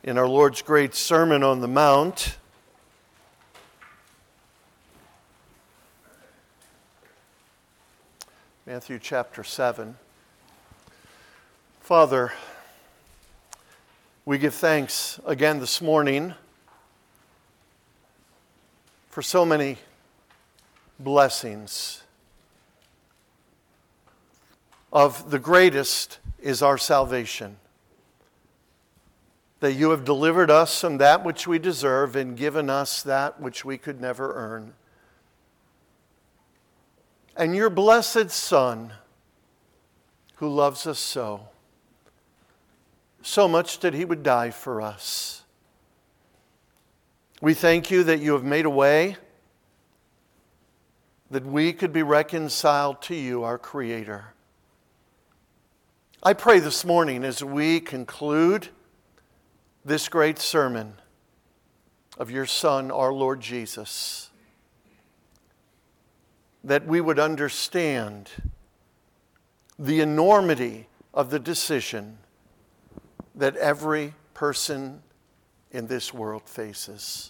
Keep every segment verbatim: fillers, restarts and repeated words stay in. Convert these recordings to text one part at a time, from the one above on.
in our Lord's great Sermon on the Mount. Matthew chapter seven. Father, we give thanks again this morning for so many blessings. Of the greatest is our salvation. That you have delivered us from that which we deserve and given us that which we could never earn. And your blessed Son, who loves us so, so much that he would die for us. We thank you that you have made a way that we could be reconciled to you, our Creator. I pray this morning as we conclude this great sermon of your Son, our Lord Jesus, that we would understand the enormity of the decision that every person in this world faces.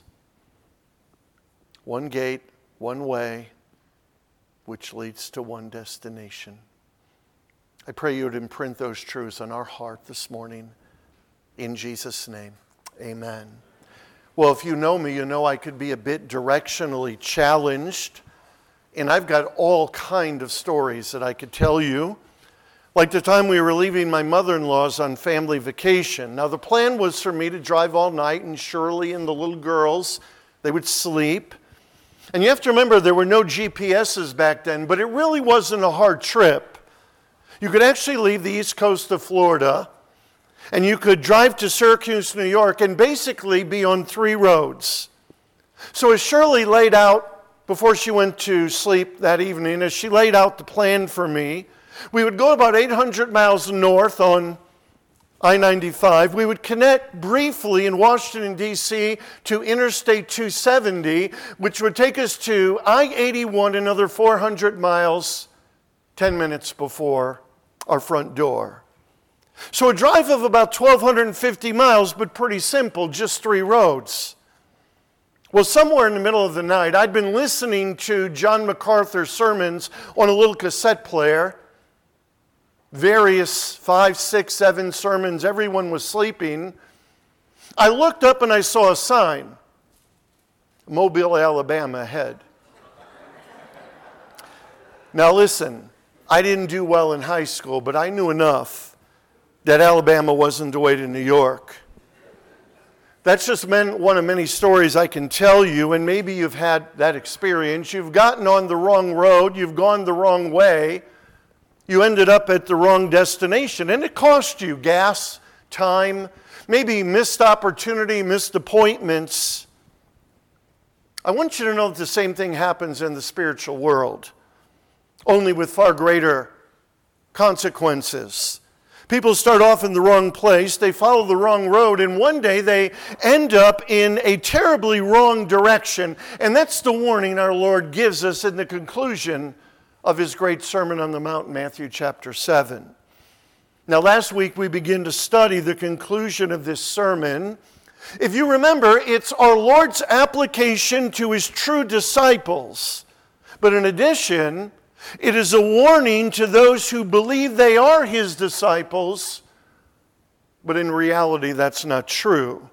One gate, one way, which leads to one destination. I pray you would imprint those truths on our heart this morning. In Jesus' name, amen. Well, if you know me, you know I could be a bit directionally challenged. And I've got all kind of stories that I could tell you. Like the time we were leaving my mother-in-law's on family vacation. Now the plan was for me to drive all night, and Shirley and the little girls, they would sleep. And you have to remember there were no G P S's back then, but it really wasn't a hard trip. You could actually leave the east coast of Florida, and you could drive to Syracuse, New York, and basically be on three roads. So as Shirley laid out, before she went to sleep that evening, as she laid out the plan for me, we would go about eight hundred miles north on I ninety-five. We would connect briefly in Washington, D C to Interstate two seventy, which would take us to I eighty-one, another four hundred miles, ten minutes before our front door. So a drive of about twelve fifty miles, but pretty simple, just three roads. Well, somewhere in the middle of the night, I'd been listening to John MacArthur's sermons on a little cassette player. Various five, six, seven sermons. Everyone was sleeping. I looked up and I saw a sign. Mobile, Alabama ahead. Now listen, I didn't do well in high school, but I knew enough that Alabama wasn't the way to New York. That's just one of many stories I can tell you, and maybe you've had that experience. You've gotten on the wrong road, you've gone the wrong way, you ended up at the wrong destination, and it cost you gas, time, maybe missed opportunity, missed appointments. I want you to know that the same thing happens in the spiritual world, only with far greater consequences. People start off in the wrong place, they follow the wrong road, and one day they end up in a terribly wrong direction. And that's the warning our Lord gives us in the conclusion of his great Sermon on the Mount, Matthew chapter seven. Now, last week we began to study the conclusion of this sermon. If you remember, it's our Lord's application to his true disciples. But in addition, it is a warning to those who believe they are his disciples, but in reality that's not true.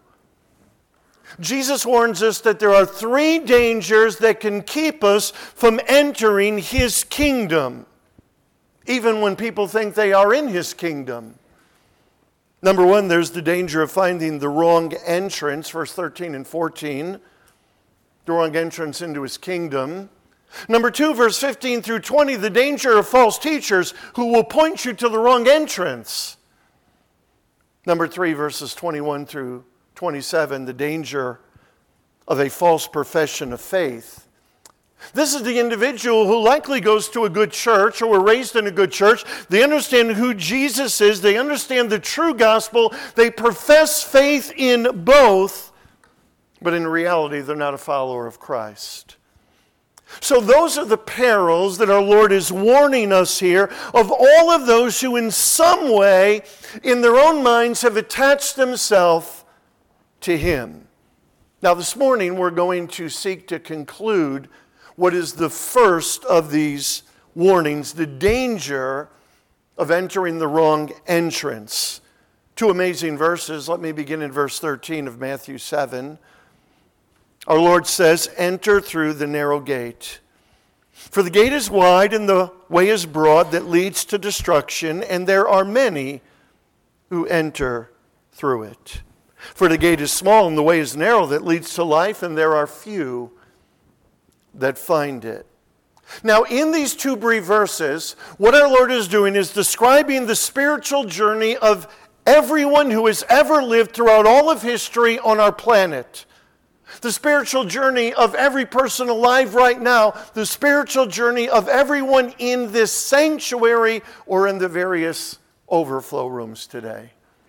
Jesus warns us that there are three dangers that can keep us from entering his kingdom, even when people think they are in his kingdom. Number one, there's the danger of finding the wrong entrance, verse thirteen and fourteen, the wrong entrance into his kingdom. Number two, verse fifteen through twenty, the danger of false teachers who will point you to the wrong entrance. Number three, verses twenty-one through twenty-seven, the danger of a false profession of faith. This is the individual who likely goes to a good church or were raised in a good church. They understand who Jesus is. They understand the true gospel. They profess faith in both, but in reality, they're not a follower of Christ. So those are the perils that our Lord is warning us here of all of those who in some way in their own minds have attached themselves to Him. Now this morning we're going to seek to conclude what is the first of these warnings, the danger of entering the wrong entrance. Two amazing verses. Let me begin in verse thirteen of Matthew seven. Our Lord says, "Enter through the narrow gate. For the gate is wide and the way is broad that leads to destruction, and there are many who enter through it. For the gate is small and the way is narrow that leads to life, and there are few that find it." Now, in these two brief verses, what our Lord is doing is describing the spiritual journey of everyone who has ever lived throughout all of history on our planet. The spiritual journey of every person alive right now, the spiritual journey of everyone in this sanctuary or in the various overflow rooms today.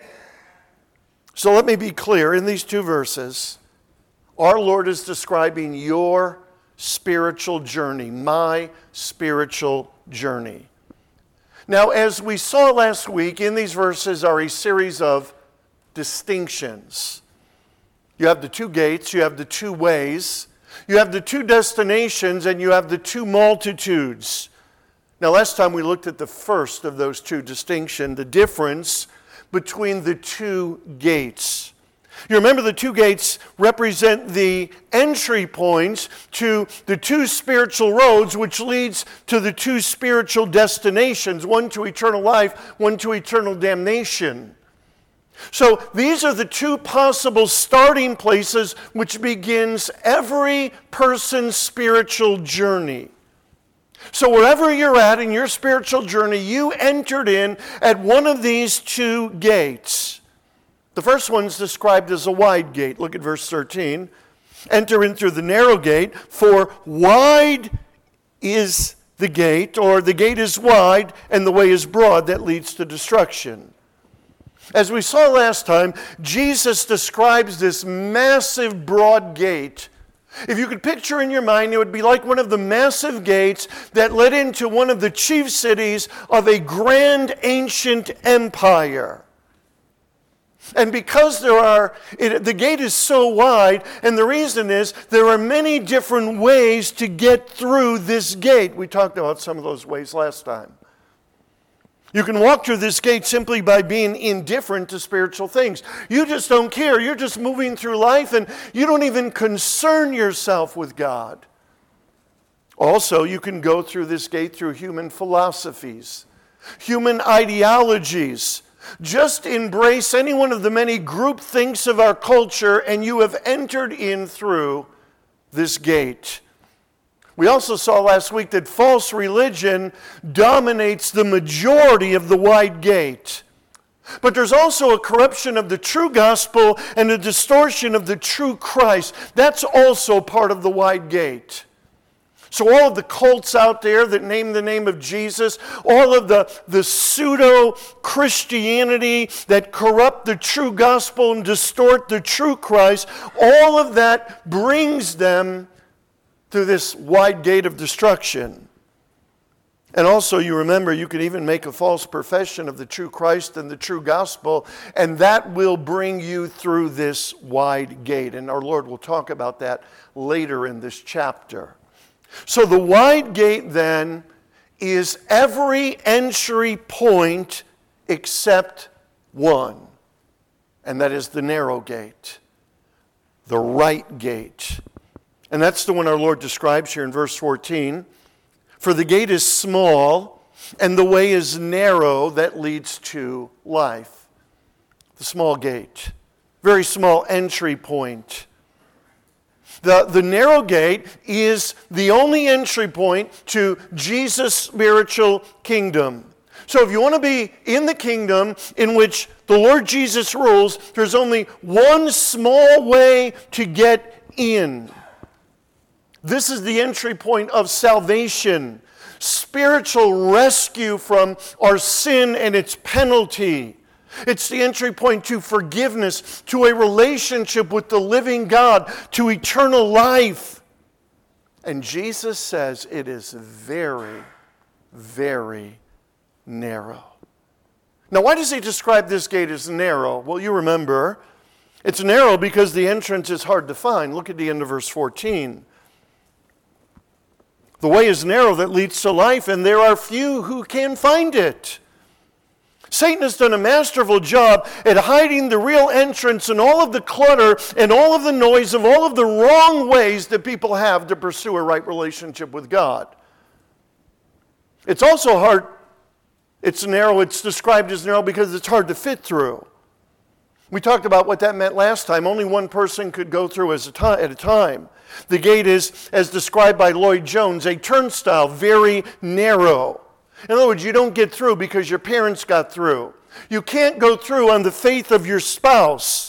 So let me be clear, in these two verses, our Lord is describing your spiritual journey, my spiritual journey. Now, as we saw last week, in these verses are a series of distinctions. You have the two gates, you have the two ways, you have the two destinations, and you have the two multitudes. Now, last time we looked at the first of those two distinctions, the difference between the two gates. You remember the two gates represent the entry points to the two spiritual roads, which leads to the two spiritual destinations, one to eternal life, one to eternal damnation. So these are the two possible starting places which begins every person's spiritual journey. So wherever you're at in your spiritual journey, you entered in at one of these two gates. The first one's described as a wide gate. Look at verse thirteen. "Enter in through the narrow gate, for wide is the gate," or the gate is wide and the way is broad that leads to destruction. As we saw last time, Jesus describes this massive broad gate. If you could picture in your mind, it would be like one of the massive gates that led into one of the chief cities of a grand ancient empire. And because there are, it, the gate is so wide, and the reason is there are many different ways to get through this gate. We talked about some of those ways last time. You can walk through this gate simply by being indifferent to spiritual things. You just don't care. You're just moving through life, and you don't even concern yourself with God. Also, you can go through this gate through human philosophies, human ideologies. Just embrace any one of the many group thinks of our culture, and you have entered in through this gate. We also saw last week that false religion dominates the majority of the wide gate. But there's also a corruption of the true gospel and a distortion of the true Christ. That's also part of the wide gate. So all of the cults out there that name the name of Jesus, all of the, the pseudo-Christianity that corrupt the true gospel and distort the true Christ, all of that brings them through this wide gate of destruction. And also, you remember, you can even make a false profession of the true Christ and the true gospel, and that will bring you through this wide gate. And our Lord will talk about that later in this chapter. So the wide gate then is every entry point except one, and that is the narrow gate, the right gate. And that's the one our Lord describes here in verse fourteen. "For the gate is small, and the way is narrow that leads to life." The small gate, very small entry point. The, the narrow gate is the only entry point to Jesus' spiritual kingdom. So if you want to be in the kingdom in which the Lord Jesus rules, there's only one small way to get in. This is the entry point of salvation, spiritual rescue from our sin and its penalty. It's the entry point to forgiveness, to a relationship with the living God, to eternal life. And Jesus says it is very, very narrow. Now, why does he describe this gate as narrow? Well, you remember, It's narrow because the entrance is hard to find. Look at the end of verse fourteen. The way is narrow that leads to life, and there are few who can find it. Satan has done a masterful job at hiding the real entrance and all of the clutter and all of the noise of all of the wrong ways that people have to pursue a right relationship with God. It's also hard, it's narrow, it's described as narrow because it's hard to fit through. We talked about what that meant last time. Only one person could go through as a ti- at a time. The gate is, as described by Lloyd Jones, a turnstile, very narrow. In other words, you don't get through because your parents got through. You can't go through on the faith of your spouse.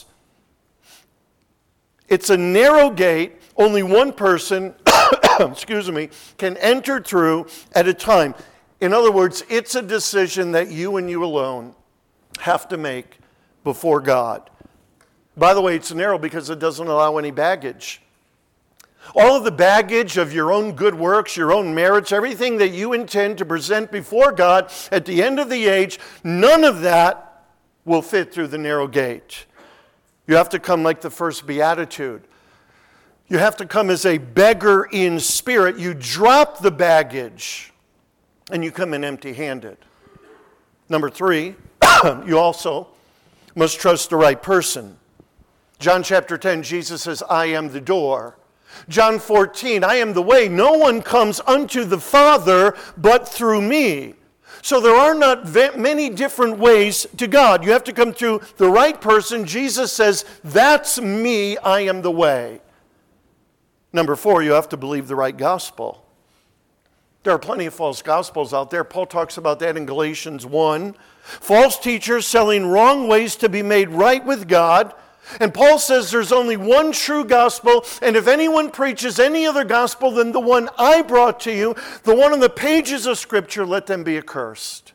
It's a narrow gate. Only one person, excuse me, can enter through at a time. In other words, it's a decision that you and you alone have to make before God. By the way, it's narrow because it doesn't allow any baggage. All of the baggage of your own good works, your own merits, everything that you intend to present before God at the end of the age, none of that will fit through the narrow gate. You have to come like the first beatitude. You have to come as a beggar in spirit. You drop the baggage and you come in empty-handed. Number three, you also must trust the right person. John chapter ten, Jesus says, I am the door. John fourteen, I am the way. No one comes unto the Father but through me. So there are not many different ways to God. You have to come through the right person. Jesus says, that's me, I am the way. Number four, you have to believe the right gospel. There are plenty of false gospels out there. Paul talks about that in Galatians one. False teachers selling wrong ways to be made right with God. And Paul says there's only one true gospel, and if anyone preaches any other gospel than the one I brought to you, the one on the pages of Scripture, let them be accursed.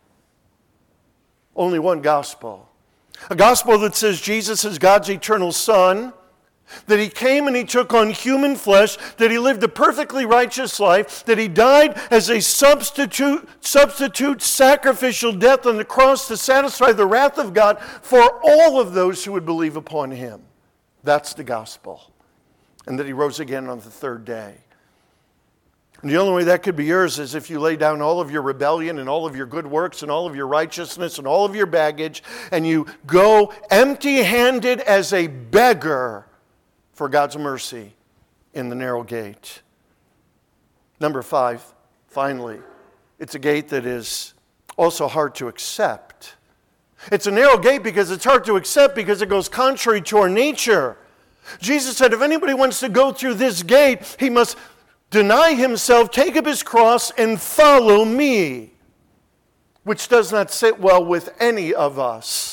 Only one gospel. A gospel that says Jesus is God's eternal Son, that He came and He took on human flesh, that He lived a perfectly righteous life, that He died as a substitute, substitute sacrificial death on the cross to satisfy the wrath of God for all of those who would believe upon Him. That's the gospel. And that He rose again on the third day. And the only way that could be yours is if you lay down all of your rebellion and all of your good works and all of your righteousness and all of your baggage, and you go empty-handed as a beggar for God's mercy in the narrow gate. Number five, finally, it's a gate that is also hard to accept. It's a narrow gate because it's hard to accept because it goes contrary to our nature. Jesus said if anybody wants to go through this gate, he must deny himself, take up his cross, and follow me, which does not sit well with any of us.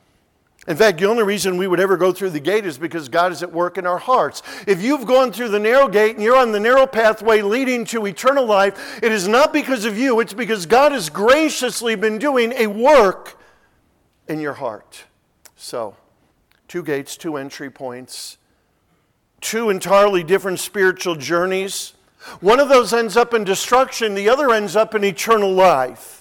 In fact, the only reason we would ever go through the gate is because God is at work in our hearts. If you've gone through the narrow gate and you're on the narrow pathway leading to eternal life, it is not because of you, it's because God has graciously been doing a work in your heart. So, two gates, two entry points, two entirely different spiritual journeys. One of those ends up in destruction, the other ends up in eternal life.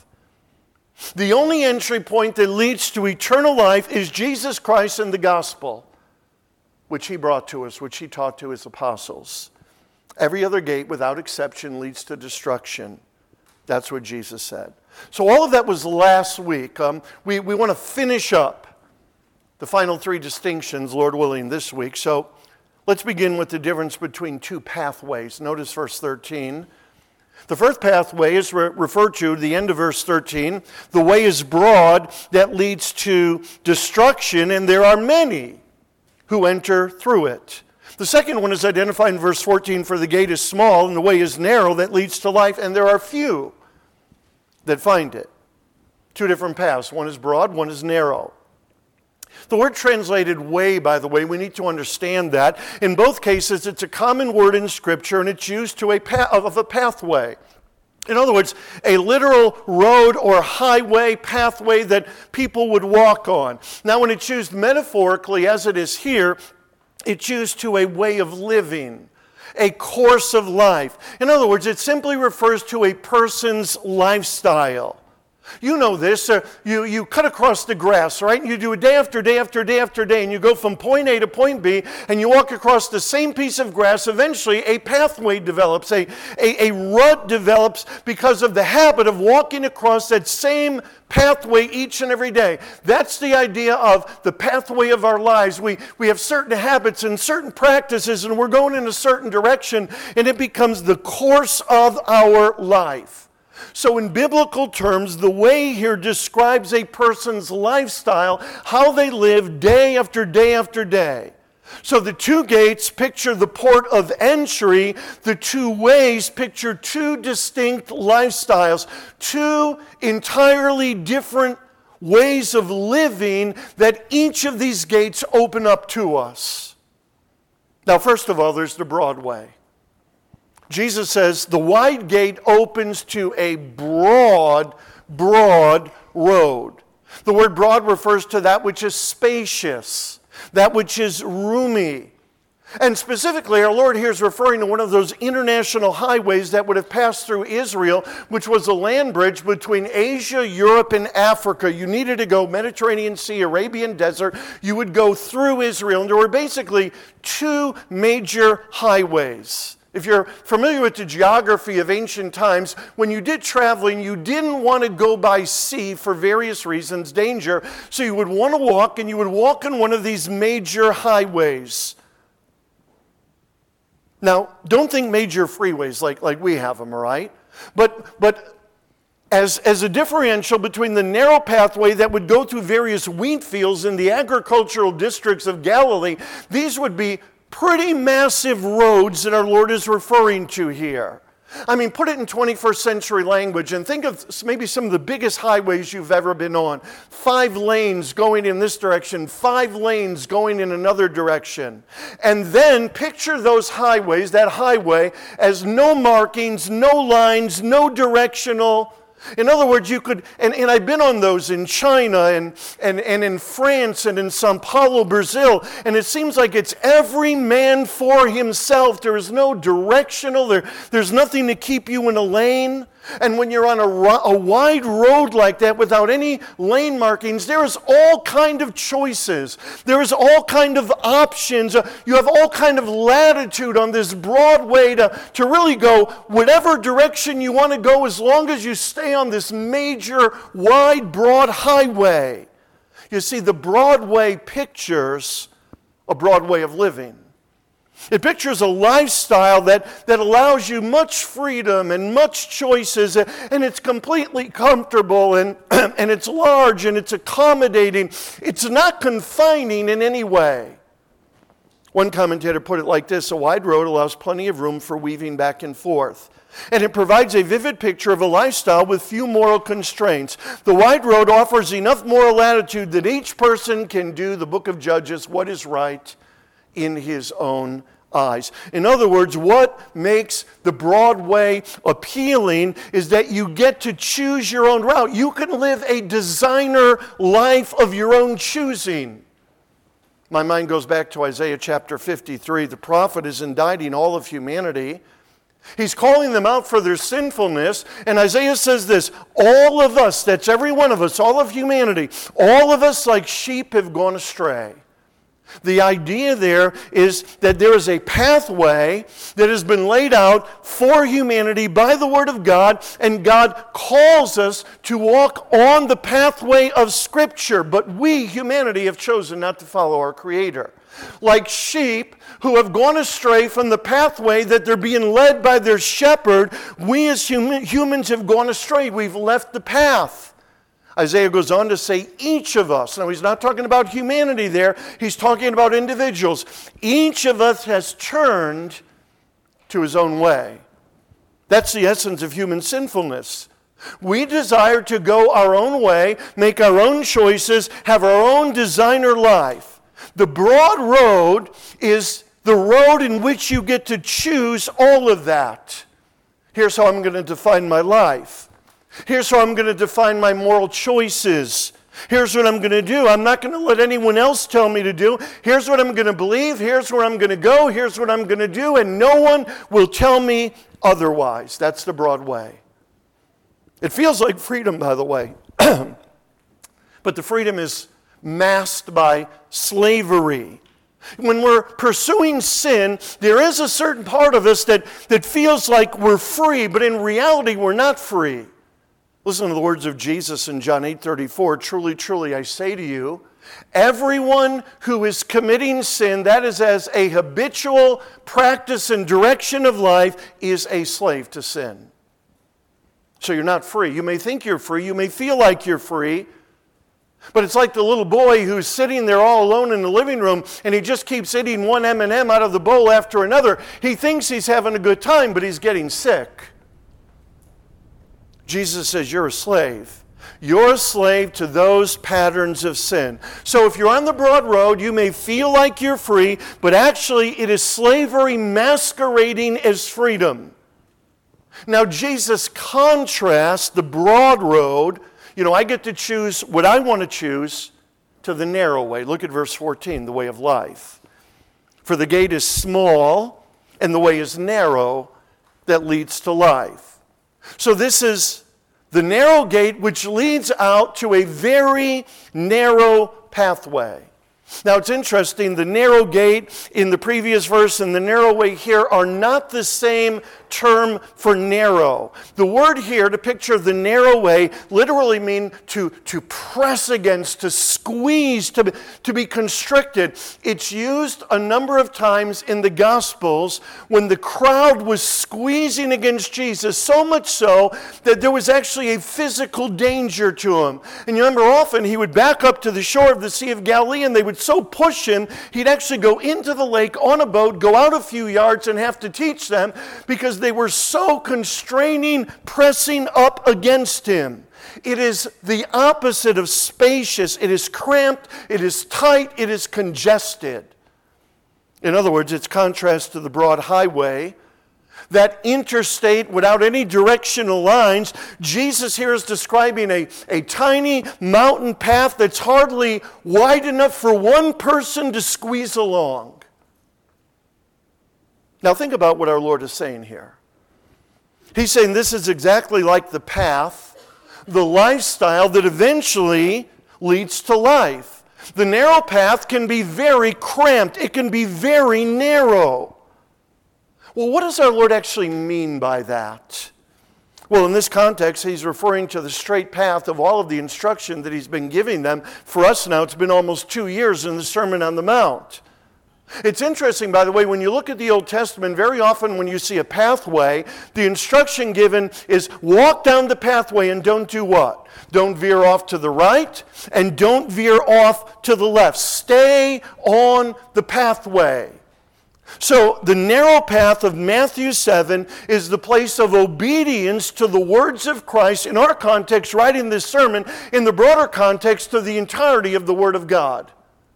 The only entry point that leads to eternal life is Jesus Christ and the gospel, which He brought to us, which He taught to His apostles. Every other gate, without exception, leads to destruction. That's what Jesus said. So all of that was last week. Um, we, we want to finish up the final three distinctions, Lord willing, this week. So let's begin with the difference between two pathways. Notice verse thirteen. The first pathway is re- referred to at the end of verse thirteen. The way is broad that leads to destruction, and there are many who enter through it. The second one is identified in verse fourteen, for the gate is small and the way is narrow that leads to life, and there are few that find it. Two different paths. One is broad, one is narrow. The word translated way, by the way, we need to understand that. In both cases, it's a common word in Scripture, and it's used to a path, of a pathway. In other words, a literal road or highway, pathway that people would walk on. Now, when it's used metaphorically, as it is here, it's used to a way of living, a course of life. In other words, it simply refers to a person's lifestyle. You know this. Uh, you, you cut across the grass, right? And you do it day after day after day after day, and you go from point A to point B, and you walk across the same piece of grass. Eventually, a pathway develops, a, a, a rut develops because of the habit of walking across that same pathway each and every day. That's the idea of the pathway of our lives. We, we have certain habits and certain practices, and we're going in a certain direction, and it becomes the course of our life. So in biblical terms, the way here describes a person's lifestyle, how they live day after day after day. So the two gates picture the port of entry. The two ways picture two distinct lifestyles, two entirely different ways of living that each of these gates open up to us. Now, first of all, there's the broad way. Jesus says the wide gate opens to a broad, broad road. The word broad refers to that which is spacious, that which is roomy. And specifically, our Lord here is referring to one of those international highways that would have passed through Israel, which was a land bridge between Asia, Europe, and Africa. You needed to go Mediterranean Sea, Arabian Desert. You would go through Israel, and there were basically two major highways. If you're familiar with the geography of ancient times, when you did traveling, you didn't want to go by sea for various reasons, danger. So you would want to walk, and you would walk on one of these major highways. Now, don't think major freeways like, like we have them, all right? But, but as, as a differential between the narrow pathway that would go through various wheat fields in the agricultural districts of Galilee, these would be pretty massive roads that our Lord is referring to here. I mean, put it in twenty-first century language and think of maybe some of the biggest highways you've ever been on. Five lanes going in this direction, five lanes going in another direction. And then picture those highways, that highway, as no markings, no lines, no directional. In other words, you could, and, and I've been on those in China and, and, and in France and in Sao Paulo, Brazil, and it seems like it's every man for himself. There is no directional, there, there's nothing to keep you in a lane. And when you're on a, a wide road like that without any lane markings, there is all kind of choices. There is all kind of options. You have all kind of latitude on this broad way to, to really go whatever direction you want to go as long as you stay on this major, wide, broad highway. You see, the Broadway pictures a broad way of living. It pictures a lifestyle that, that allows you much freedom and much choices, and it's completely comfortable, and, and it's large, and it's accommodating. It's not confining in any way. One commentator put it like this: a wide road allows plenty of room for weaving back and forth. And it provides a vivid picture of a lifestyle with few moral constraints. The wide road offers enough moral latitude that each person can do, the book of Judges, what is right in his own eyes. In other words, what makes the Broadway appealing is that you get to choose your own route. You can live a designer life of your own choosing. My mind goes back to Isaiah chapter fifty-three. The prophet is indicting all of humanity. He's calling them out for their sinfulness, and Isaiah says this: all of us, that's every one of us, all of humanity, all of us like sheep have gone astray. The idea there is that there is a pathway that has been laid out for humanity by the Word of God, and God calls us to walk on the pathway of Scripture. But we, humanity, have chosen not to follow our Creator. Like sheep who have gone astray from the pathway that they're being led by their shepherd, we as hum- humans have gone astray. We've left the path. Isaiah goes on to say each of us, now he's not talking about humanity there, he's talking about individuals. Each of us has turned to his own way. That's the essence of human sinfulness. We desire to go our own way, make our own choices, have our own designer life. The broad road is the road in which you get to choose all of that. Here's how I'm going to define my life. Here's how I'm going to define my moral choices. Here's what I'm going to do. I'm not going to let anyone else tell me to do. Here's what I'm going to believe. Here's where I'm going to go. Here's what I'm going to do. And no one will tell me otherwise. That's the broad way. It feels like freedom, by the way. But the freedom is masked by slavery. When we're pursuing sin, there is a certain part of us that, that feels like we're free, but in reality, we're not free. Listen to the words of Jesus in John eight thirty-four. Truly, truly, I say to you, everyone who is committing sin, that is as a habitual practice and direction of life, is a slave to sin. So you're not free. You may think you're free. You may feel like you're free. But it's like the little boy who's sitting there all alone in the living room and he just keeps eating one M and M out of the bowl after another. He thinks he's having a good time, but he's getting sick. Jesus says, you're a slave. You're a slave to those patterns of sin. So if you're on the broad road, you may feel like you're free, but actually it is slavery masquerading as freedom. Now Jesus contrasts the broad road. You know, I get to choose what I want to choose, to the narrow way. Look at verse fourteen, the way of life. For the gate is small and the way is narrow that leads to life. So this is the narrow gate which leads out to a very narrow pathway. Now it's interesting, the narrow gate in the previous verse and the narrow way here are not the same term for narrow. The word here to picture the narrow way literally mean to, to press against, to squeeze, to, to be constricted. It's used a number of times in the Gospels when the crowd was squeezing against Jesus, so much so that there was actually a physical danger to him. And you remember often he would back up to the shore of the Sea of Galilee and they would so push him, he'd actually go into the lake on a boat, go out a few yards and have to teach them because they were so constraining, pressing up against him. It is the opposite of spacious. It is cramped, it is tight, it is congested. In other words, it's contrast to the broad highway, that interstate without any directional lines. Jesus here is describing a, a tiny mountain path that's hardly wide enough for one person to squeeze along. Now think about what our Lord is saying here. He's saying this is exactly like the path, the lifestyle that eventually leads to life. The narrow path can be very cramped. It can be very narrow. Well, what does our Lord actually mean by that? Well, in this context, he's referring to the straight path of all of the instruction that he's been giving them. For us now, it's been almost two years in the Sermon on the Mount. It's interesting, by the way, when you look at the Old Testament, very often when you see a pathway, the instruction given is walk down the pathway and don't do what? Don't veer off to the right and don't veer off to the left. Stay on the pathway. So the narrow path of Matthew seven is the place of obedience to the words of Christ, in our context, right in this sermon, in the broader context of the entirety of the Word of God.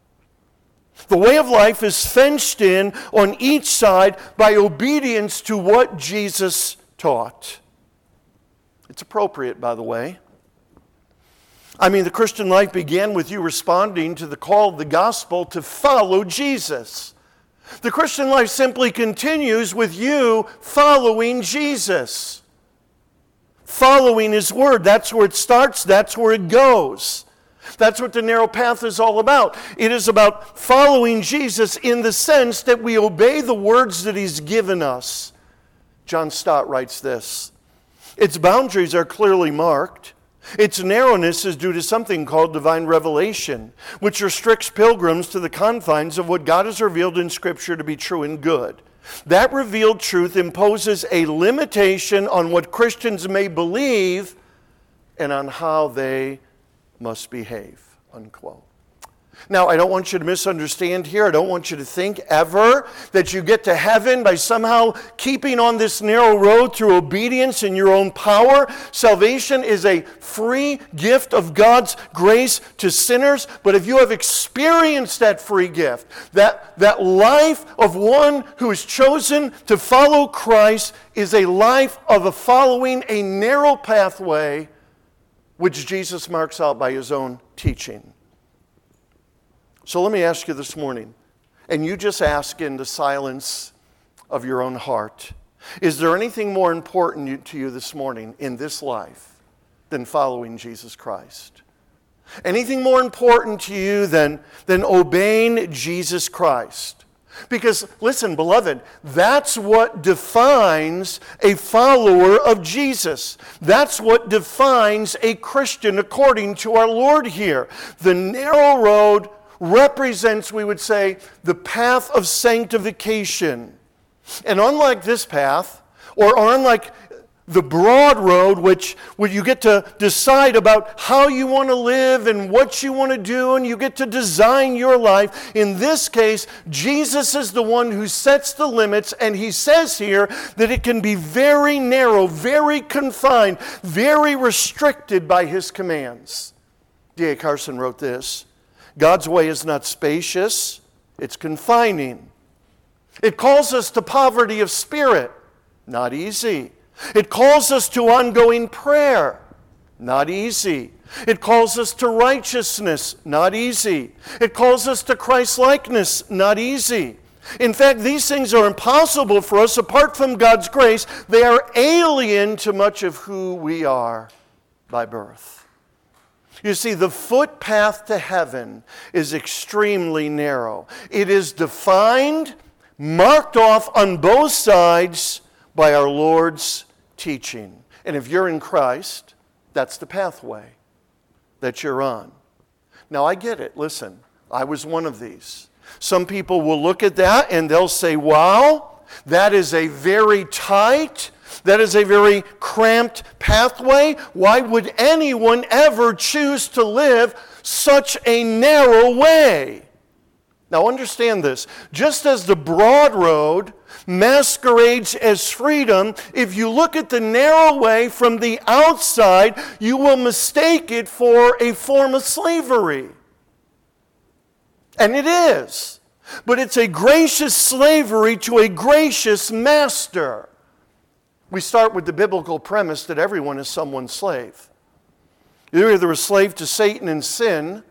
The way of life is fenced in on each side by obedience to what Jesus taught. It's appropriate, by the way. I mean, the Christian life began with you responding to the call of the gospel to follow Jesus. The Christian life simply continues with you following Jesus. Following His Word. That's where it starts. That's where it goes. That's what the narrow path is all about. It is about following Jesus in the sense that we obey the words that He's given us. John Stott writes this: its boundaries are clearly marked. Its narrowness is due to something called divine revelation, which restricts pilgrims to the confines of what God has revealed in Scripture to be true and good. That revealed truth imposes a limitation on what Christians may believe and on how they must behave, unquote. Now, I don't want you to misunderstand here. I don't want you to think ever that you get to heaven by somehow keeping on this narrow road through obedience in your own power. Salvation is a free gift of God's grace to sinners. But if you have experienced that free gift, that, that life of one who is chosen to follow Christ is a life of a following a narrow pathway which Jesus marks out by His own teaching. So let me ask you this morning, and you just ask in the silence of your own heart, is there anything more important to you this morning in this life than following Jesus Christ? Anything more important to you than, than obeying Jesus Christ? Because, listen, beloved, that's what defines a follower of Jesus. That's what defines a Christian according to our Lord here. The narrow road represents, we would say, the path of sanctification. And unlike this path, or, or unlike the broad road, which where you get to decide about how you want to live and what you want to do, and you get to design your life. In this case, Jesus is the one who sets the limits, and he says here that it can be very narrow, very confined, very restricted by his commands. D A Carson wrote this: God's way is not spacious, it's confining. It calls us to poverty of spirit, not easy. It calls us to ongoing prayer, not easy. It calls us to righteousness, not easy. It calls us to Christ-likeness, not easy. In fact, these things are impossible for us apart from God's grace. They are alien to much of who we are by birth. You see, the footpath to heaven is extremely narrow. It is defined, marked off on both sides by our Lord's teaching. And if you're in Christ, that's the pathway that you're on. Now, I get it. Listen, I was one of these. Some people will look at that and they'll say, wow, that is a very tight, that is a very cramped pathway. Why would anyone ever choose to live such a narrow way? Now understand this. Just as the broad road masquerades as freedom, if you look at the narrow way from the outside, you will mistake it for a form of slavery. And it is. But it's a gracious slavery to a gracious master. We start with the biblical premise that everyone is someone's slave. You're either a slave to Satan and sin,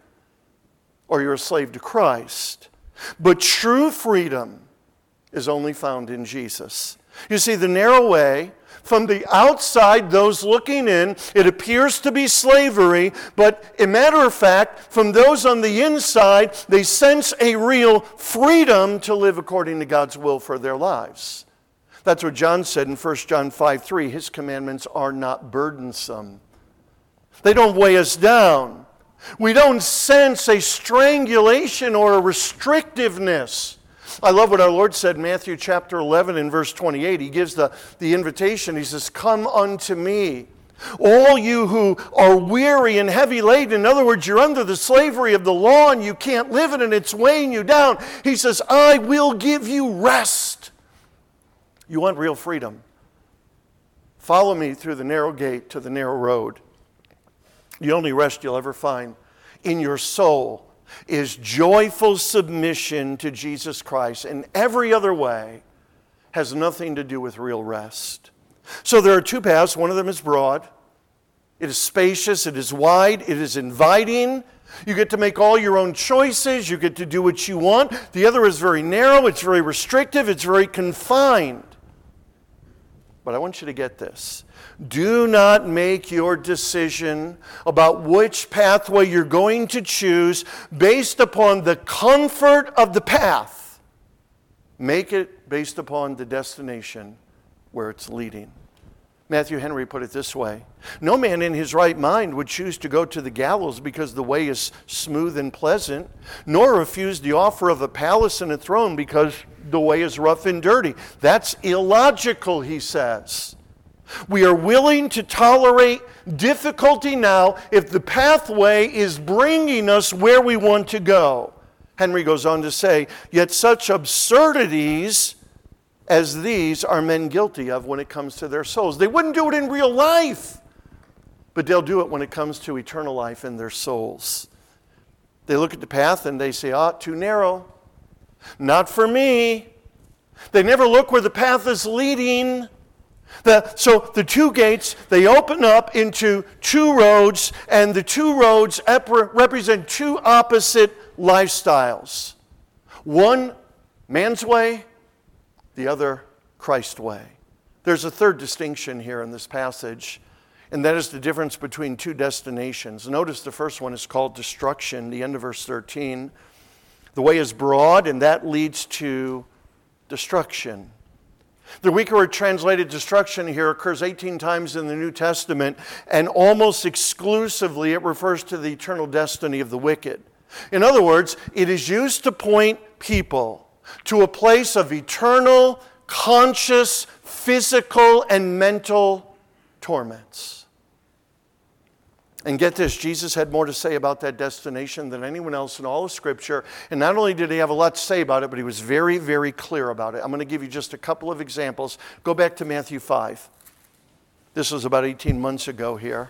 or you're a slave to Christ. But true freedom is only found in Jesus. You see, the narrow way, from the outside, those looking in, it appears to be slavery, but a matter of fact, from those on the inside, they sense a real freedom to live according to God's will for their lives. That's what John said in First John five three. His commandments are not burdensome. They don't weigh us down. We don't sense a strangulation or a restrictiveness. I love what our Lord said in Matthew chapter eleven and verse twenty-eight. He gives the, the invitation. He says, come unto me, all you who are weary and heavy laden. In other words, you're under the slavery of the law and you can't live it and it's weighing you down. He says, I will give you rest. You want real freedom? Follow me through the narrow gate to the narrow road. The only rest you'll ever find in your soul is joyful submission to Jesus Christ, and every other way has nothing to do with real rest. So there are two paths. One of them is broad. It is spacious. It is wide. It is inviting. You get to make all your own choices. You get to do what you want. The other is very narrow. It's very restrictive. It's very confined. But I want you to get this. Do not make your decision about which pathway you're going to choose based upon the comfort of the path. Make it based upon the destination where it's leading. Matthew Henry put it this way: no man in his right mind would choose to go to the gallows because the way is smooth and pleasant, nor refuse the offer of a palace and a throne because the way is rough and dirty. That's illogical, he says. We are willing to tolerate difficulty now if the pathway is bringing us where we want to go. Henry goes on to say, yet such absurdities as these are men guilty of when it comes to their souls. They wouldn't do it in real life, but they'll do it when it comes to eternal life in their souls. They look at the path and they say, ah, too narrow. Not for me. They never look where the path is leading. The, so the two gates, they open up into two roads, and the two roads ep- represent two opposite lifestyles. One, man's way, the other, Christ's way. There's a third distinction here in this passage. And that is the difference between two destinations. Notice the first one is called destruction, the end of verse thirteen. The way is broad, and that leads to destruction. The Greek word translated destruction here occurs eighteen times in the New Testament, and almost exclusively it refers to the eternal destiny of the wicked. In other words, it is used to point people to a place of eternal, conscious, physical, and mental torments. And get this, Jesus had more to say about that destination than anyone else in all of Scripture. And not only did he have a lot to say about it, but he was very, very clear about it. I'm going to give you just a couple of examples. Go back to Matthew five. This was about eighteen months ago here.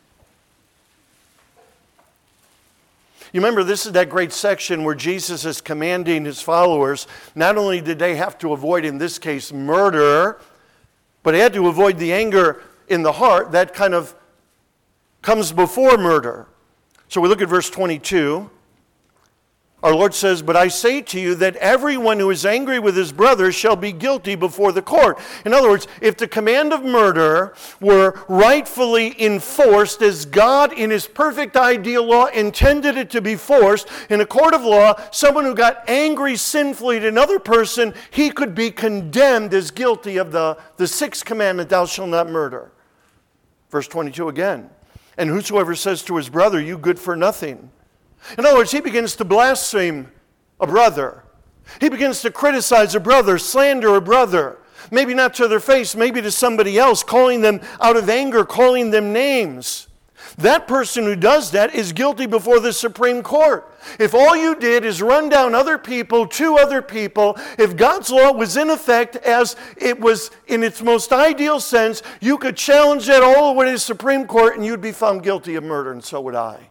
You remember, this is that great section where Jesus is commanding his followers. Not only did they have to avoid, in this case, murder, but they had to avoid the anger in the heart that kind of comes before murder. So we look at verse twenty-two. Our Lord says, "But I say to you that everyone who is angry with his brother shall be guilty before the court." In other words, if the command of murder were rightfully enforced as God in his perfect ideal law intended it to be forced, in a court of law, someone who got angry sinfully at another person, he could be condemned as guilty of the, the sixth commandment, "Thou shalt not murder." Verse twenty-two again. "And whosoever says to his brother, you good for nothing." In other words, he begins to blaspheme a brother. He begins to criticize a brother, slander a brother. Maybe not to their face, maybe to somebody else, calling them out of anger, calling them names. That person who does that is guilty before the Supreme Court. If all you did is run down other people to other people, if God's law was in effect as it was in its most ideal sense, you could challenge that all the way to the Supreme Court and you'd be found guilty of murder, and so would I.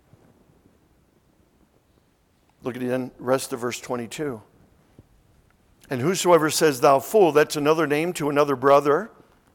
Look at the rest of verse twenty-two. "And whosoever says, thou fool," that's another name to another brother,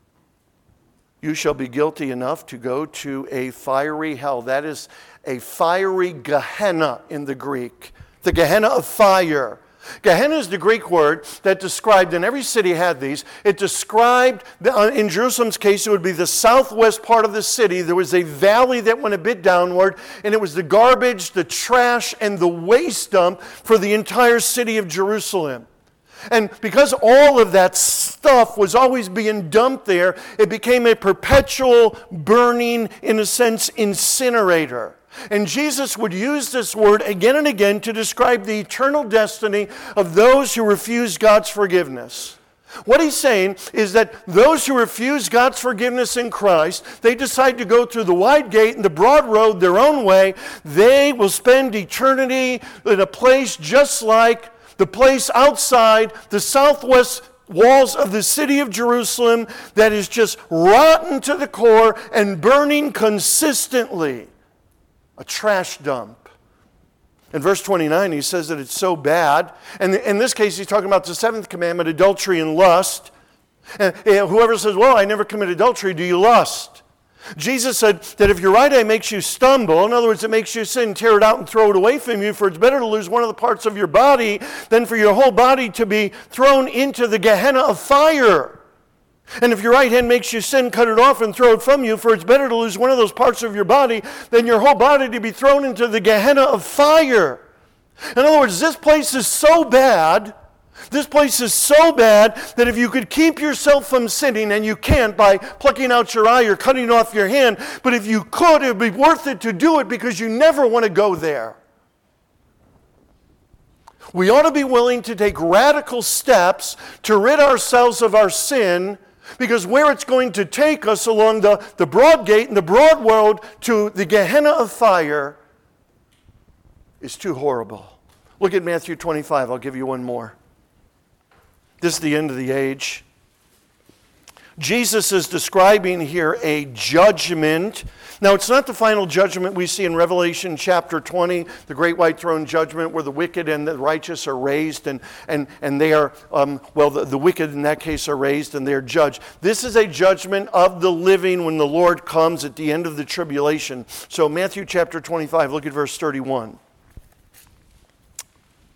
"you shall be guilty enough to go to a fiery hell." That is a fiery Gehenna in the Greek. The Gehenna of fire. Gehenna is the Greek word that described, and every city had these, it described, in Jerusalem's case, it would be the southwest part of the city. There was a valley that went a bit downward, and it was the garbage, the trash, and the waste dump for the entire city of Jerusalem. And because all of that stuff was always being dumped there, it became a perpetual burning, in a sense, incinerator. And Jesus would use this word again and again to describe the eternal destiny of those who refuse God's forgiveness. What he's saying is that those who refuse God's forgiveness in Christ, they decide to go through the wide gate and the broad road their own way, they will spend eternity in a place just like the place outside the southwest walls of the city of Jerusalem that is just rotten to the core and burning consistently. A trash dump. In verse twenty-nine, he says that it's so bad. And in this case, he's talking about the seventh commandment, adultery and lust. And whoever says, well, I never commit adultery, do you lust? Jesus said that if your right eye makes you stumble, in other words, it makes you sin, tear it out and throw it away from you, for it's better to lose one of the parts of your body than for your whole body to be thrown into the Gehenna of fire. And if your right hand makes you sin, cut it off and throw it from you, for it's better to lose one of those parts of your body than your whole body to be thrown into the Gehenna of fire. In other words, this place is so bad, this place is so bad that if you could keep yourself from sinning, and you can't by plucking out your eye or cutting off your hand, but if you could, it would be worth it to do it because you never want to go there. We ought to be willing to take radical steps to rid ourselves of our sin, because where it's going to take us along the, the broad gate and the broad road to the Gehenna of fire is too horrible. Look at Matthew twenty-five. I'll give you one more. This is the end of the age. Jesus is describing here a judgment. Now, it's not the final judgment we see in Revelation chapter twenty, the great white throne judgment where the wicked and the righteous are raised, and, and, and they are, um, well, the, the wicked in that case are raised and they're judged. This is a judgment of the living when the Lord comes at the end of the tribulation. So Matthew chapter twenty-five, look at verse thirty-one.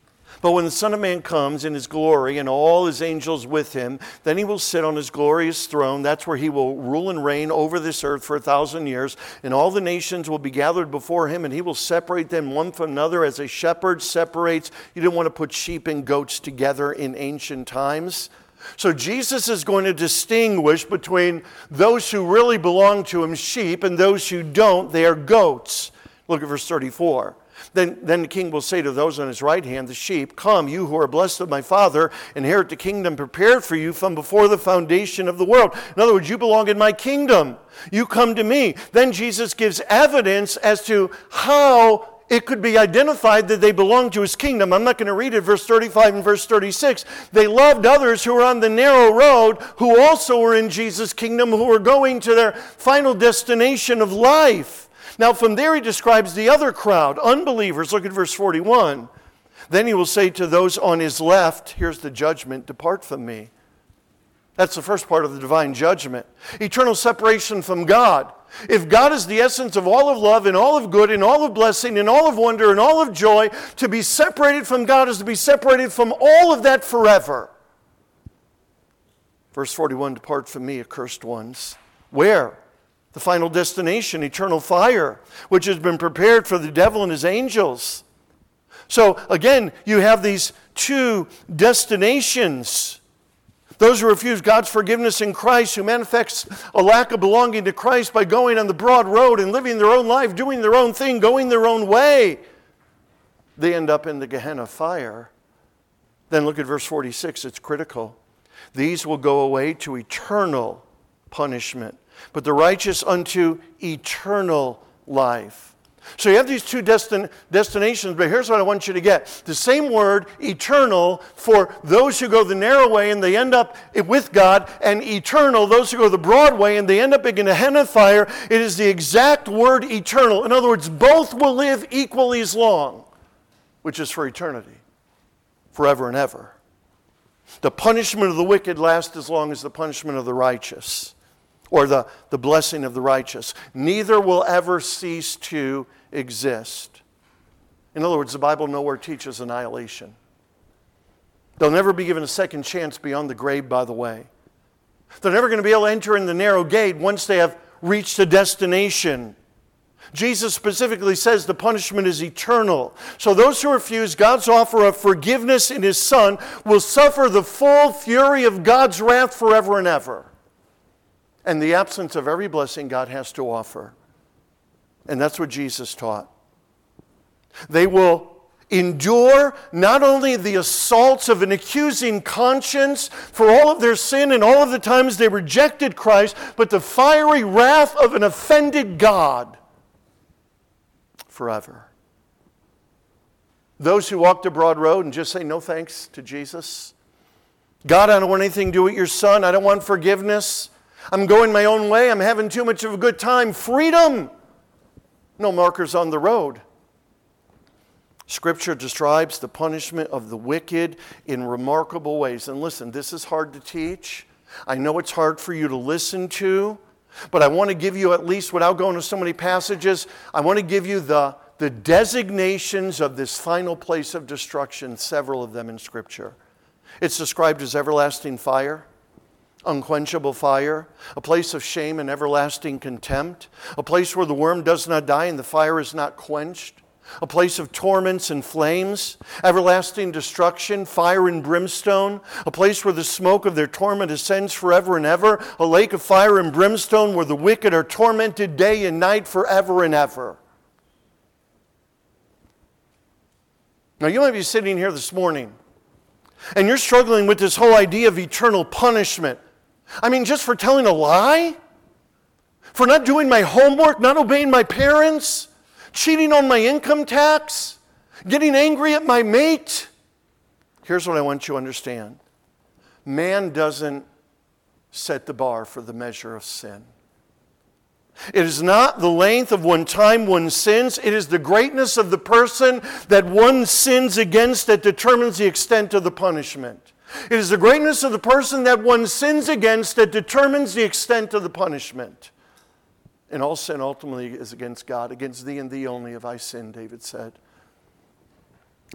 But when the Son of Man comes in his glory and all his angels with him, then he will sit on his glorious throne. That's where he will rule and reign over this earth for a thousand years. And all the nations will be gathered before him, and he will separate them one from another as a shepherd separates. You didn't want to put sheep and goats together in ancient times. So Jesus is going to distinguish between those who really belong to him, sheep, and those who don't, they are goats. Look at verse thirty-four. Then, then the king will say to those on his right hand, the sheep, come, you who are blessed of my Father, inherit the kingdom prepared for you from before the foundation of the world. In other words, you belong in my kingdom. You come to me. Then Jesus gives evidence as to how it could be identified that they belong to his kingdom. I'm not going to read it, verse thirty-five and verse thirty-six. They loved others who were on the narrow road, who also were in Jesus' kingdom, who were going to their final destination of life. Now from there he describes the other crowd, unbelievers. Look at verse forty-one. Then he will say to those on his left, here's the judgment, depart from me. That's the first part of the divine judgment. Eternal separation from God. If God is the essence of all of love and all of good and all of blessing and all of wonder and all of joy, to be separated from God is to be separated from all of that forever. Verse forty-one, depart from me, accursed ones. Where? The final destination, eternal fire, which has been prepared for the devil and his angels. So again, you have these two destinations. Those who refuse God's forgiveness in Christ, who manifests a lack of belonging to Christ by going on the broad road and living their own life, doing their own thing, going their own way, they end up in the Gehenna fire. Then look at verse forty-six, it's critical. These will go away to eternal punishment, but the righteous unto eternal life. So you have these two destin- destinations, but here's what I want you to get. The same word, eternal, for those who go the narrow way and they end up with God, and eternal, those who go the broad way and they end up in Gehenna fire, it is the exact word eternal. In other words, both will live equally as long, which is for eternity, forever and ever. The punishment of the wicked lasts as long as the punishment of the righteous, or the, the blessing of the righteous. Neither will ever cease to exist. In other words, the Bible nowhere teaches annihilation. They'll never be given a second chance beyond the grave, by the way. They're never going to be able to enter in the narrow gate once they have reached a destination. Jesus specifically says the punishment is eternal. So those who refuse God's offer of forgiveness in his Son will suffer the full fury of God's wrath forever and ever, and the absence of every blessing God has to offer. And that's what Jesus taught. They will endure not only the assaults of an accusing conscience for all of their sin and all of the times they rejected Christ, but the fiery wrath of an offended God forever. Those who walk the broad road and just say no thanks to Jesus. God, I don't want anything to do with your Son. I don't want forgiveness. I'm going my own way. I'm having too much of a good time. Freedom! No markers on the road. Scripture describes the punishment of the wicked in remarkable ways. And listen, this is hard to teach. I know it's hard for you to listen to, but I want to give you, at least without going to so many passages, I want to give you the, the designations of this final place of destruction, several of them in Scripture. It's described as everlasting fire, unquenchable fire, a place of shame and everlasting contempt, a place where the worm does not die and the fire is not quenched, a place of torments and flames, everlasting destruction, fire and brimstone, a place where the smoke of their torment ascends forever and ever, a lake of fire and brimstone where the wicked are tormented day and night forever and ever. Now you might be sitting here this morning and you're struggling with this whole idea of eternal punishment. I mean, just for telling a lie? For not doing my homework, not obeying my parents? Cheating on my income tax? Getting angry at my mate? Here's what I want you to understand. Man doesn't set the bar for the measure of sin. It is not the length of one time one sins. It is the greatness of the person that one sins against that determines the extent of the punishment. It is the greatness of the person that one sins against that determines the extent of the punishment. And all sin ultimately is against God. Against thee and thee only have I sinned, David said.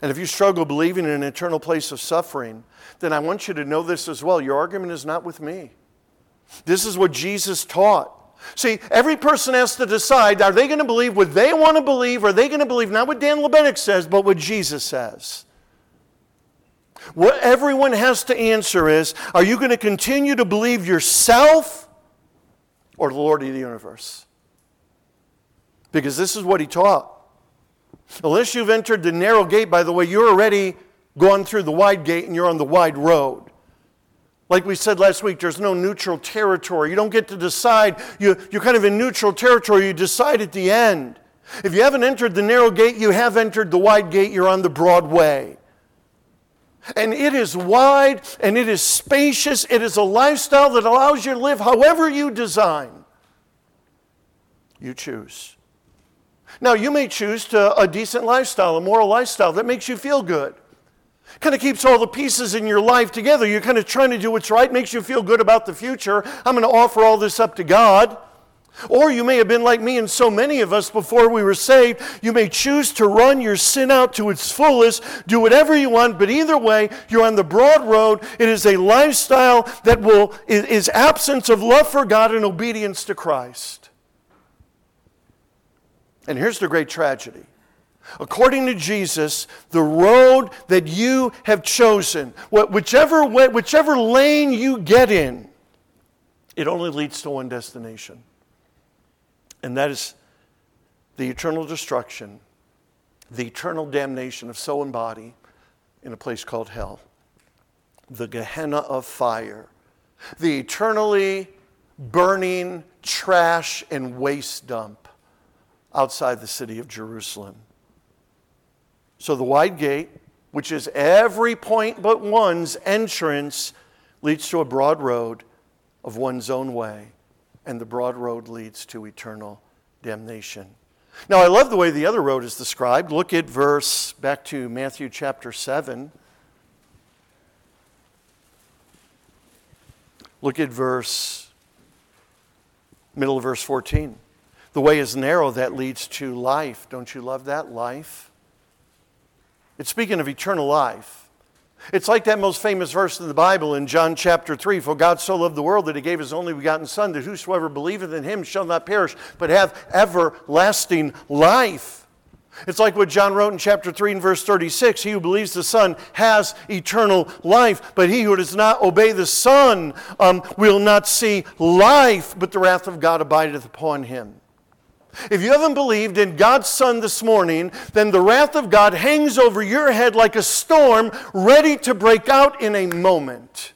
And if you struggle believing in an eternal place of suffering, then I want you to know this as well. Your argument is not with me. This is what Jesus taught. See, every person has to decide, are they going to believe what they want to believe, or are they going to believe not what Dan Lebenik says, but what Jesus says? What everyone has to answer is, are you going to continue to believe yourself or the Lord of the universe? Because this is what he taught. Unless you've entered the narrow gate, by the way, you're already gone through the wide gate and you're on the wide road. Like we said last week, there's no neutral territory. You don't get to decide. You, you're kind of in neutral territory. You decide at the end. If you haven't entered the narrow gate, you have entered the wide gate. You're on the broad way. And it is wide and it is spacious. It is a lifestyle that allows you to live however you design. You choose. Now, you may choose to a decent lifestyle, a moral lifestyle that makes you feel good. Kind of keeps all the pieces in your life together. You're kind of trying to do what's right, makes you feel good about the future. I'm going to offer all this up to God. Or you may have been like me and so many of us before we were saved. You may choose to run your sin out to its fullest, do whatever you want, but either way, you're on the broad road. It is a lifestyle that will is absence of love for God and obedience to Christ. And here's the great tragedy. According to Jesus, the road that you have chosen, whichever way, whichever lane you get in, it only leads to one destination. And that is the eternal destruction, the eternal damnation of soul and body in a place called hell. The Gehenna of fire. The eternally burning trash and waste dump outside the city of Jerusalem. So the wide gate, which is every point but one's entrance, leads to a broad road of one's own way. And the broad road leads to eternal damnation. Now, I love the way the other road is described. Look at verse, back to Matthew chapter seven. Look at verse, middle of verse fourteen. The way is narrow that leads to life. Don't you love that? Life. It's speaking of eternal life. It's like that most famous verse in the Bible in John chapter three. For God so loved the world that he gave his only begotten Son, that whosoever believeth in him shall not perish, but have everlasting life. It's like what John wrote in chapter three and verse thirty-six. He who believes the Son has eternal life, but he who does not obey the Son um, will not see life, but the wrath of God abideth upon him. If you haven't believed in God's Son this morning, then the wrath of God hangs over your head like a storm ready to break out in a moment.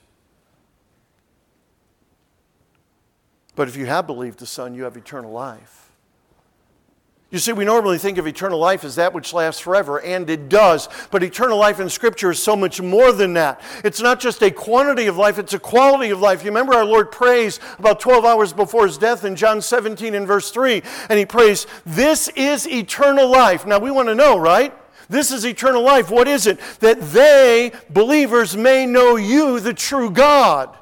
But if you have believed the Son, you have eternal life. You see, we normally think of eternal life as that which lasts forever, and it does. But eternal life in Scripture is so much more than that. It's not just a quantity of life, it's a quality of life. You remember our Lord prays about twelve hours before his death in John seventeen and verse three, and he prays, "This is eternal life." Now we want to know, right? This is eternal life. What is it? That they, believers, may know you, the true God.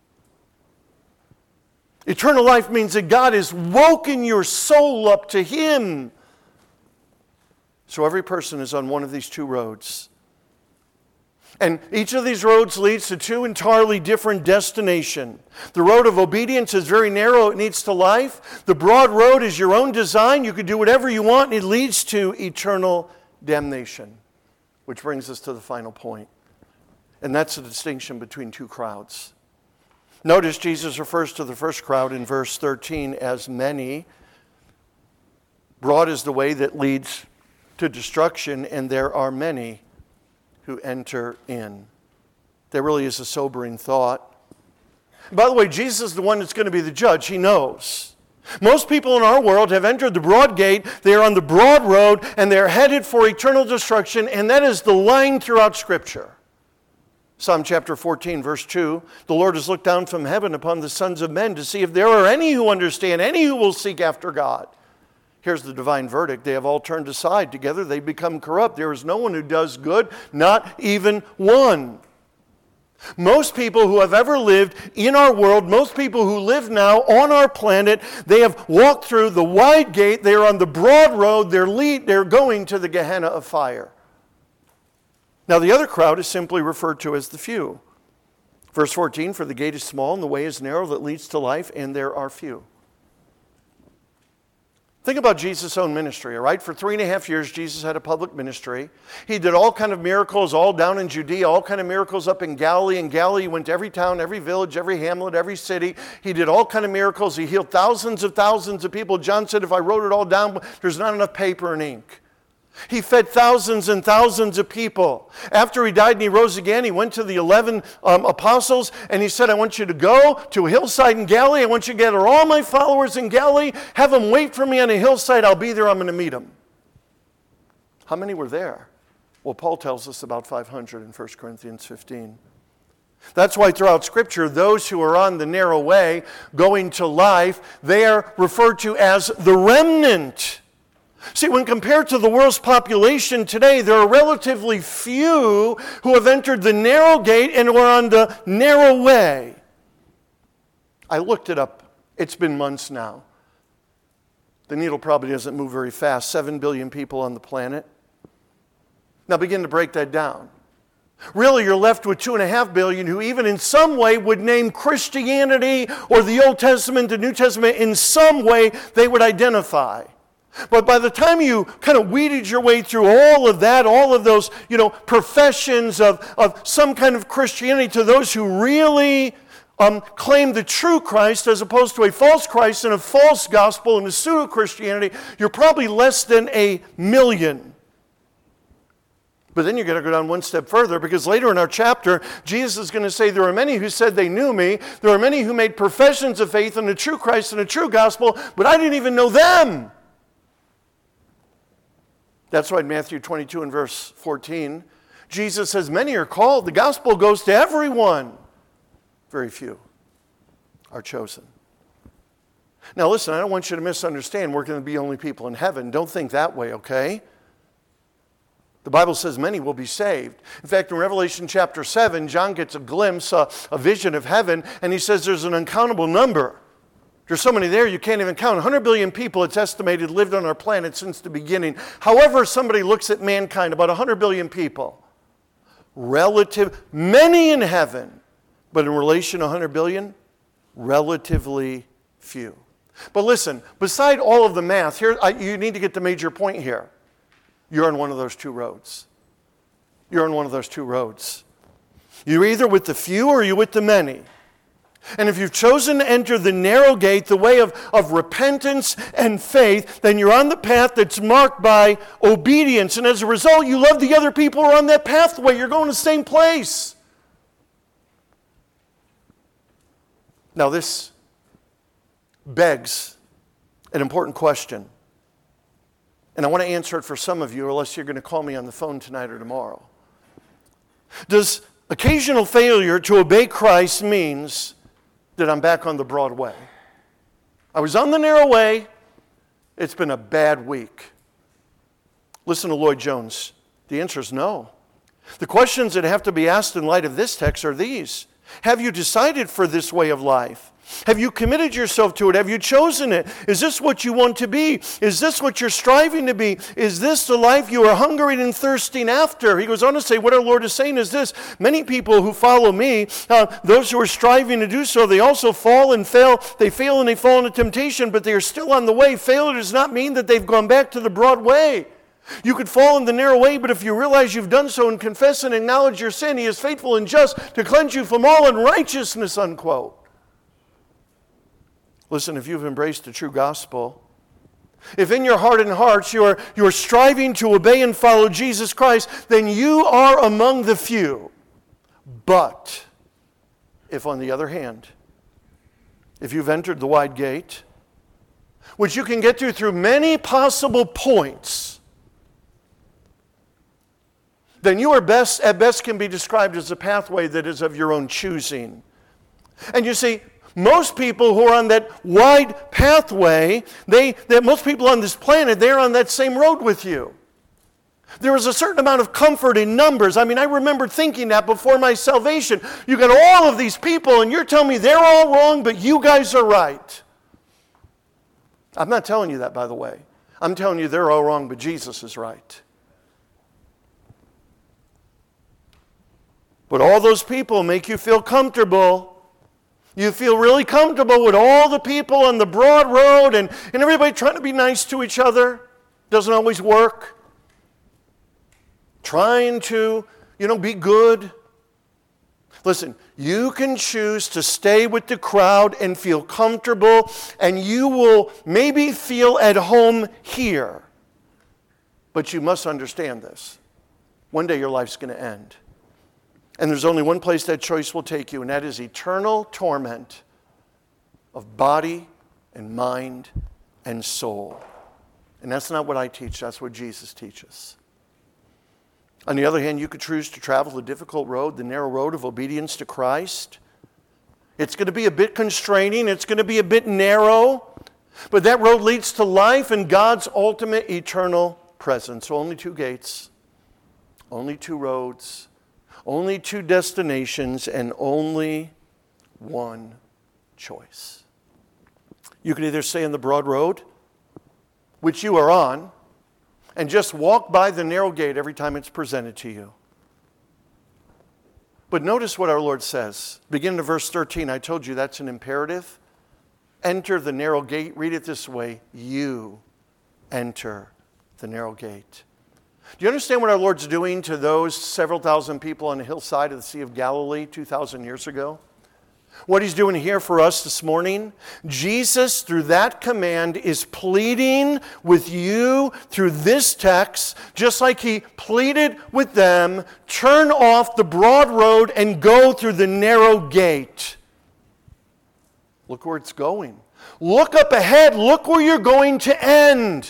Eternal life means that God has woken your soul up to him. So every person is on one of these two roads. And each of these roads leads to two entirely different destinations. The road of obedience is very narrow. It leads to life. The broad road is your own design. You can do whatever you want. And it leads to eternal damnation. Which brings us to the final point. And that's the distinction between two crowds. Notice Jesus refers to the first crowd in verse thirteen as many. Broad is the way that leads to destruction, and there are many who enter in. There really is a sobering thought. By the way, Jesus is the one that's going to be the judge. He knows. Most people in our world have entered the broad gate. They are on the broad road, and they're headed for eternal destruction, and that is the line throughout Scripture. Psalm chapter fourteen, verse two, the Lord has looked down from heaven upon the sons of men to see if there are any who understand, any who will seek after God. Here's the divine verdict. They have all turned aside. Together they become corrupt. There is no one who does good, not even one. Most people who have ever lived in our world, most people who live now on our planet, they have walked through the wide gate. They are on the broad road. They're, lead, they're going to the Gehenna of fire. Now the other crowd is simply referred to as the few. Verse fourteen, for the gate is small and the way is narrow that leads to life, and there are few. Think about Jesus' own ministry, all right? For three and a half years, Jesus had a public ministry. He did all kind of miracles all down in Judea, all kind of miracles up in Galilee. In Galilee, he went to every town, every village, every hamlet, every city. He did all kind of miracles. He healed thousands of thousands of people. John said, if I wrote it all down, there's not enough paper and ink. He fed thousands and thousands of people. After he died and he rose again, he went to the eleven um, apostles and he said, I want you to go to a hillside in Galilee. I want you to gather all my followers in Galilee. Have them wait for me on a hillside. I'll be there. I'm going to meet them. How many were there? Well, Paul tells us about five hundred in First Corinthians fifteen. That's why throughout Scripture, those who are on the narrow way, going to life, they are referred to as the remnant. See, when compared to the world's population today, there are relatively few who have entered the narrow gate and are on the narrow way. I looked it up. It's been months now. The needle probably doesn't move very fast. Seven billion people on the planet. Now begin to break that down. Really, you're left with two and a half billion who even in some way would name Christianity or the Old Testament, the New Testament, in some way they would identify. But by the time you kind of weeded your way through all of that, all of those, you know, professions of, of some kind of Christianity to those who really um, claim the true Christ as opposed to a false Christ and a false gospel and a pseudo-Christianity, you're probably less than a million. But then you're going to go down one step further because later in our chapter, Jesus is going to say, there are many who said they knew me. There are many who made professions of faith in the true Christ and the true gospel, but I didn't even know them. That's why in Matthew twenty-two and verse fourteen, Jesus says, many are called. The gospel goes to everyone. Very few are chosen. Now listen, I don't want you to misunderstand we're going to be only people in heaven. Don't think that way, okay? The Bible says many will be saved. In fact, in Revelation chapter seven, John gets a glimpse, a, a vision of heaven, and he says there's an uncountable number. There's so many there you can't even count. one hundred billion people, it's estimated, lived on our planet since the beginning. However somebody looks at mankind, about one hundred billion people. Relative, many in heaven, but in relation to one hundred billion, relatively few. But listen, beside all of the math, here I, you need to get the major point here. You're on one of those two roads. You're on one of those two roads. You're either with the few or you're with the many. And if you've chosen to enter the narrow gate, the way of, of repentance and faith, then you're on the path that's marked by obedience. And as a result, you love the other people who are on that pathway. You're going to the same place. Now this begs an important question. And I want to answer it for some of you, unless you're going to call me on the phone tonight or tomorrow. Does occasional failure to obey Christ means that I'm back on the broad way? I was on the narrow way. It's been a bad week. Listen to Lloyd Jones. The answer is no. The questions that have to be asked in light of this text are these. Have you decided for this way of life? Have you committed yourself to it? Have you chosen it? Is this what you want to be? Is this what you're striving to be? Is this the life you are hungering and thirsting after? He goes on to say, what our Lord is saying is this. Many people who follow me, uh, those who are striving to do so, they also fall and fail. They fail and they fall into temptation, but they are still on the way. Failure does not mean that they've gone back to the broad way. You could fall in the narrow way, but if you realize you've done so and confess and acknowledge your sin, He is faithful and just to cleanse you from all unrighteousness, unquote. Listen, if you've embraced the true gospel, if in your heart and hearts you are, you are striving to obey and follow Jesus Christ, then you are among the few. But if, on the other hand, if you've entered the wide gate, which you can get through through many possible points, then you are best, at best can be described as a pathway that is of your own choosing. And you see, most people who are on that wide pathway, they, that most people on this planet, they're on that same road with you. There is a certain amount of comfort in numbers. I mean, I remember thinking that before my salvation. You got all of these people and you're telling me they're all wrong, but you guys are right. I'm not telling you that, by the way. I'm telling you they're all wrong, but Jesus is right. But all those people make you feel comfortable. You feel really comfortable with all the people on the broad road and, and everybody trying to be nice to each other. Doesn't always work. Trying to, you know, be good. Listen, you can choose to stay with the crowd and feel comfortable, and you will maybe feel at home here. But you must understand this. One day your life's going to end. And there's only one place that choice will take you, and that is eternal torment of body and mind and soul. And that's not what I teach, that's what Jesus teaches. On the other hand, you could choose to travel the difficult road, the narrow road of obedience to Christ. It's going to be a bit constraining, it's going to be a bit narrow, but that road leads to life and God's ultimate eternal presence. So only two gates, only two roads, only two destinations, and only one choice. You can either stay on the broad road, which you are on, and just walk by the narrow gate every time it's presented to you. But notice what our Lord says. Beginning of verse thirteen, I told you that's an imperative. Enter the narrow gate. Read it this way. You enter the narrow gate. Do you understand what our Lord's doing to those several thousand people on the hillside of the Sea of Galilee two thousand years ago? What he's doing here for us this morning, Jesus, through that command, is pleading with you through this text, just like he pleaded with them, turn off the broad road and go through the narrow gate. Look where it's going. Look up ahead. Look where you're going to end.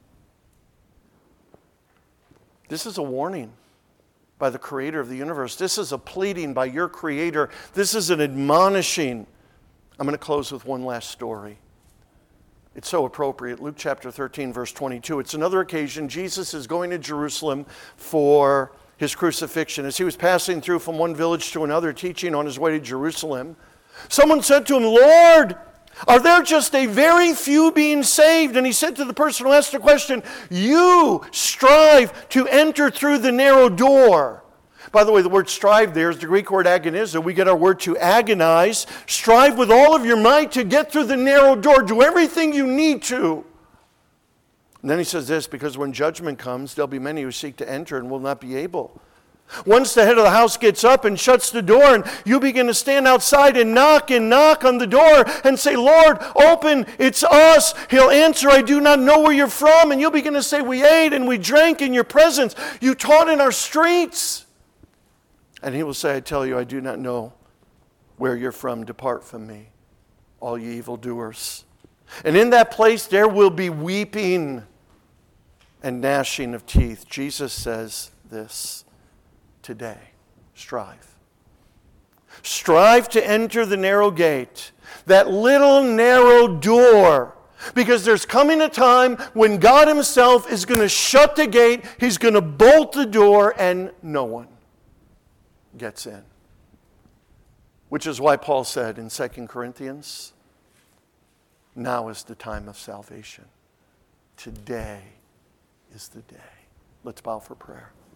This is a warning by the Creator of the universe. This is a pleading by your Creator. This is an admonishing. I'm going to close with one last story. It's so appropriate. Luke chapter thirteen, verse twenty-two. It's another occasion. Jesus is going to Jerusalem for his crucifixion. As he was passing through from one village to another, teaching on his way to Jerusalem, someone said to him, Lord, are there just a very few being saved? And he said to the person who asked the question, you strive to enter through the narrow door. By the way, the word strive there is the Greek word agonizo. We get our word to agonize. Strive with all of your might to get through the narrow door. Do everything you need to. And then he says this, because when judgment comes, there'll be many who seek to enter and will not be able. Once the head of the house gets up and shuts the door, and you begin to stand outside and knock and knock on the door and say, Lord, open, it's us. He'll answer, I do not know where you're from. And you'll begin to say, we ate and we drank in your presence. You taught in our streets. And he will say, I tell you, I do not know where you're from. Depart from me, all ye evildoers. And in that place there will be weeping and gnashing of teeth. Jesus says this. Today, strive. Strive to enter the narrow gate, that little narrow door, because there's coming a time when God himself is going to shut the gate, he's going to bolt the door, and no one gets in. Which is why Paul said in Second Corinthians, now is the time of salvation. Today is the day. Let's bow for prayer.